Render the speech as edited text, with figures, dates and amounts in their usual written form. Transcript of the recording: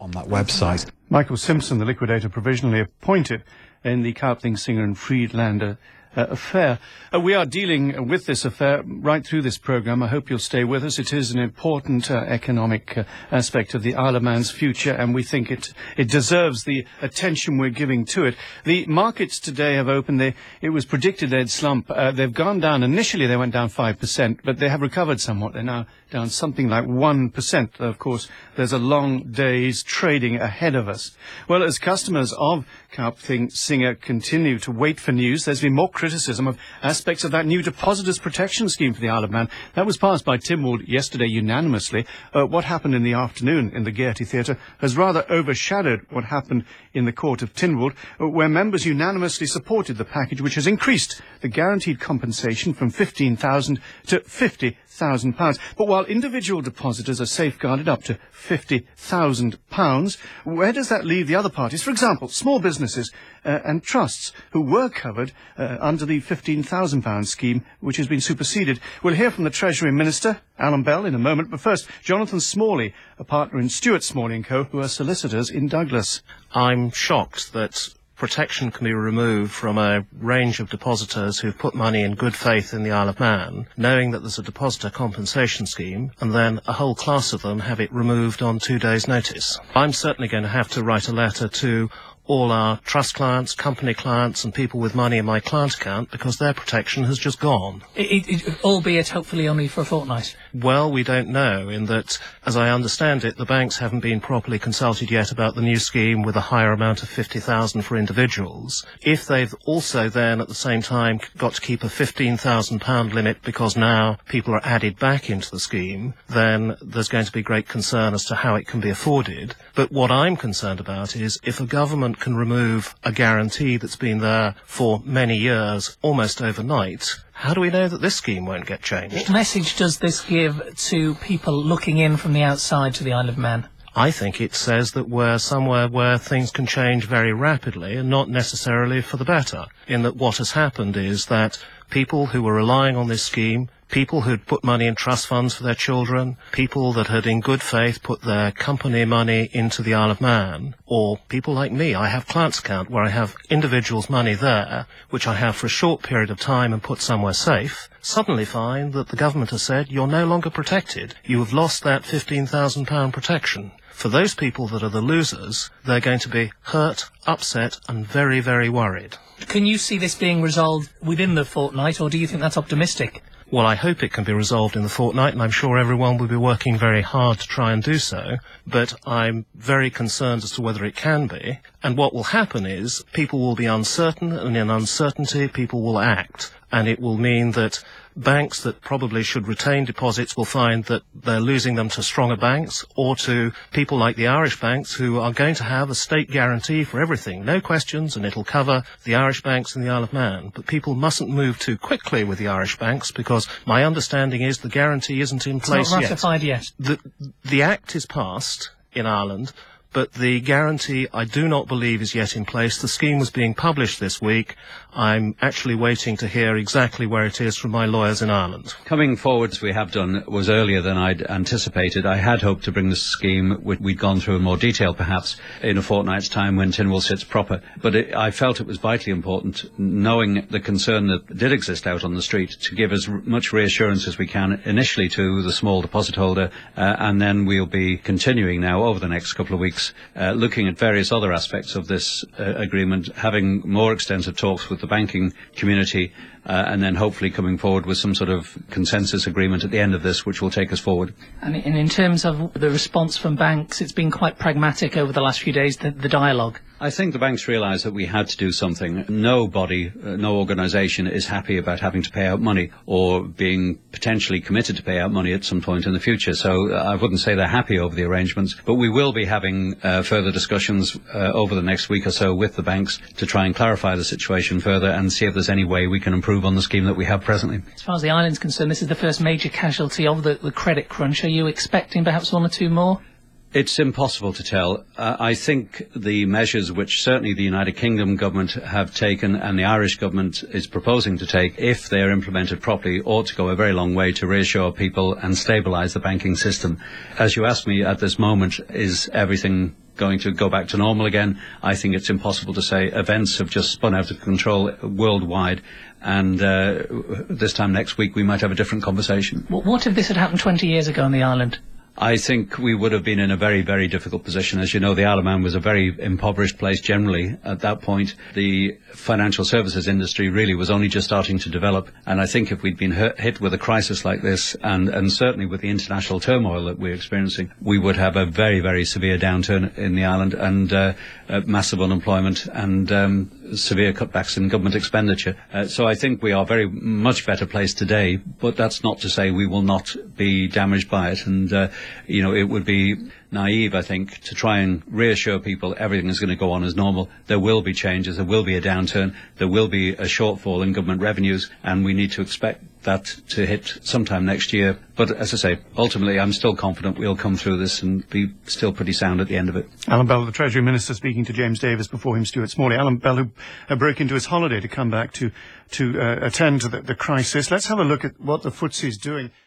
on that website. Michael Simpson, the liquidator provisionally appointed in the Kaupthing Singer and Friedlander affair. We are dealing with this affair right through this programme. I hope you'll stay with us. It is an important economic aspect of the Isle of Man's future, and we think it deserves the attention we're giving to it. The markets today have opened. It was predicted they'd slump. They've gone down. Initially, they went down 5%, but they have recovered somewhat. They're now down something like 1%. Of course, there's a long day's trading ahead of us. Well, as customers of Kaupthing Singer continue to wait for news, there's been more criticism of aspects of that new depositors protection scheme for the Isle of Man. That was passed by Tynwald yesterday unanimously. What happened in the afternoon in the Gaiety Theatre has rather overshadowed what happened in the Court of Tynwald, where members unanimously supported the package which has increased the guaranteed compensation from £15,000 to £50,000. But while individual depositors are safeguarded up to £50,000, where does that leave the other parties? For example, small businesses and trusts who were covered under the £15,000 scheme, which has been superseded. We'll hear from the Treasury Minister, Alan Bell, in a moment. But first, Jonathan Smalley, a partner in Stewart Smalley & Co., who are solicitors in Douglas. I'm shocked that protection can be removed from a range of depositors who've put money in good faith in the Isle of Man, knowing that there's a depositor compensation scheme, and then a whole class of them have it removed on 2 days' notice. I'm certainly going to have to write a letter to all our trust clients, company clients, and people with money in my client account, because their protection has just gone. Albeit hopefully only for a fortnight. Well, we don't know, in that, as I understand it, the banks haven't been properly consulted yet about the new scheme with a higher amount of £50,000 for individuals. If they've also then at the same time got to keep a £15,000 limit because now people are added back into the scheme, then there's going to be great concern as to how it can be afforded. But what I'm concerned about is if a government can remove a guarantee that's been there for many years, almost overnight, how do we know that this scheme won't get changed? What message does this give to people looking in from the outside to the Isle of Man? I think it says that we're somewhere where things can change very rapidly and not necessarily for the better, in that what has happened is that people who were relying on this scheme, people who'd put money in trust funds for their children, people that had in good faith put their company money into the Isle of Man, or people like me, I have clients account where I have individuals' money there, which I have for a short period of time and put somewhere safe, suddenly find that the government has said you're no longer protected. You have lost that £15,000 protection. For those people that are the losers, they're going to be hurt, upset, and very, very worried. Can you see this being resolved within the fortnight, or do you think that's optimistic? Well, I hope it can be resolved in the fortnight, and I'm sure everyone will be working very hard to try and do so, but I'm very concerned as to whether it can be. And what will happen is people will be uncertain, and in uncertainty people will act. And it will mean that banks that probably should retain deposits will find that they're losing them to stronger banks, or to people like the Irish banks who are going to have a state guarantee for everything, no questions, and it'll cover the Irish banks and the Isle of Man. But people mustn't move too quickly with the Irish banks, because my understanding is the guarantee isn't in place yet. It's not ratified yet. The Act is passed in Ireland, but the guarantee I do not believe is yet in place. The scheme was being published this week. I'm actually waiting to hear exactly where it is from my lawyers in Ireland. Coming forward, as we have done, was earlier than I'd anticipated. I had hoped to bring the scheme, which we'd gone through in more detail perhaps, in a fortnight's time when Tynwald sits proper. But I felt it was vitally important, knowing the concern that did exist out on the street, to give as much reassurance as we can initially to the small deposit holder, and then we'll be continuing now over the next couple of weeks, looking at various other aspects of this agreement, having more extensive talks with the banking community, and then hopefully coming forward with some sort of consensus agreement at the end of this, which will take us forward. And in terms of the response from banks, it's been quite pragmatic over the last few days, the dialogue. I think the banks realise that we had to do something. No body, no organisation is happy about having to pay out money or being potentially committed to pay out money at some point in the future. So I wouldn't say they're happy over the arrangements, but we will be having further discussions over the next week or so with the banks to try and clarify the situation further and see if there's any way we can improve on the scheme that we have presently. As far as the island's concerned, this is the first major casualty of the credit crunch. Are you expecting perhaps one or two more? It's impossible to tell. I think the measures which certainly the United Kingdom government have taken and the Irish government is proposing to take, if they are implemented properly, ought to go a very long way to reassure people and stabilise the banking system. As you asked me at this moment, is everything going to go back to normal again. I think it's impossible to say. Events have just spun out of control worldwide, and this time next week we might have a different conversation. What if this had happened 20 years ago on the island? I think we would have been in a very, very difficult position. As you know, the Isle of Man was a very impoverished place generally at that point. The financial services industry really was only just starting to develop. And I think if we'd been hit with a crisis like this, and certainly with the international turmoil that we're experiencing, we would have a very, very severe downturn in the island and massive unemployment and severe cutbacks in government expenditure. So I think we are very much better placed today, but that's not to say we will not be damaged by it. And it would be naive, I think, to try and reassure people everything is going to go on as normal. There will be changes, there will be a downturn, there will be a shortfall in government revenues, and we need to expect that to hit sometime next year. But as I say, ultimately I'm still confident we'll come through this and be still pretty sound at the end of it. Alan Bell, the Treasury Minister, speaking to James Davis, before him Stuart Smalley. Alan Bell, who broke into his holiday to come back to attend to the crisis. Let's have a look at what the FTSE is doing.